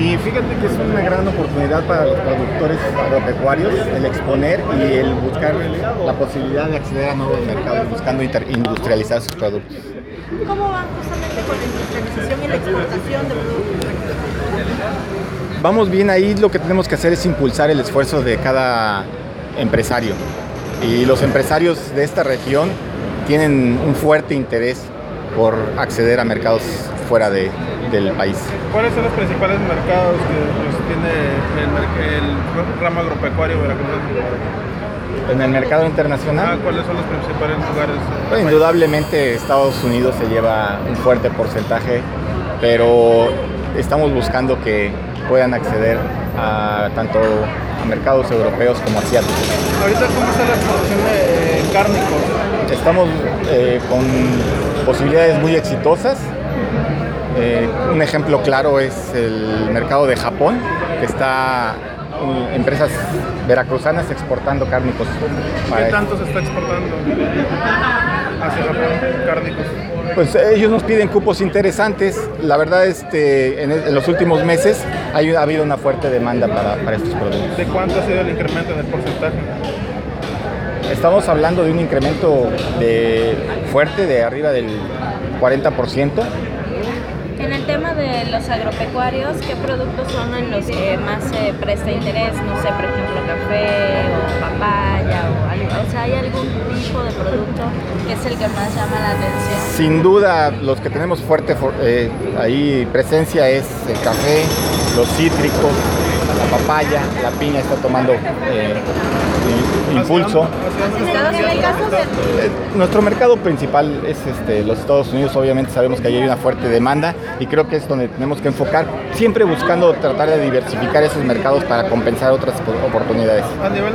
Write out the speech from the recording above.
Sí, fíjate que es una gran oportunidad para los productores agropecuarios el exponer y el buscar la posibilidad de acceder a nuevos mercados, buscando industrializar sus productos. ¿Cómo van justamente con la industrialización y la exportación de productos? Vamos bien ahí, lo que tenemos que hacer es impulsar el esfuerzo de cada empresario. Y los empresarios de esta región tienen un fuerte interés por acceder a mercados fuera del país. ¿Cuáles son los principales mercados que tiene el ramo agropecuario veracruzano? En el mercado internacional, ¿Cuáles son los principales lugares? pues, indudablemente Estados Unidos se lleva un fuerte porcentaje, pero estamos buscando que puedan acceder a tanto a mercados europeos como asiáticos. Ahorita, ¿cómo está la producción de cárnicos? Estamos con posibilidades muy exitosas. Un ejemplo claro es el mercado de Japón, que está empresas veracruzanas exportando cárnicos. ¿Qué tanto se está exportando hacia Japón, cárnicos? Pues ellos nos piden cupos interesantes. La verdad, en los últimos meses ha habido una fuerte demanda para estos productos. ¿De cuánto ha sido el incremento en el porcentaje? Estamos hablando de un incremento fuerte de arriba del 40%. En el tema de los agropecuarios, ¿qué productos son en los que más se presta interés? No sé, por ejemplo, café o papaya o algo. O sea, ¿hay algún tipo de producto que es el que más llama la atención? Sin duda, los que tenemos fuerte ahí presencia es el café, los cítricos, la papaya, la piña está tomando impulso. En el caso de... Nuestro mercado principal es los Estados Unidos. Obviamente sabemos que ahí hay una fuerte demanda y creo que es donde tenemos que enfocar, siempre buscando tratar de diversificar esos mercados para compensar otras oportunidades.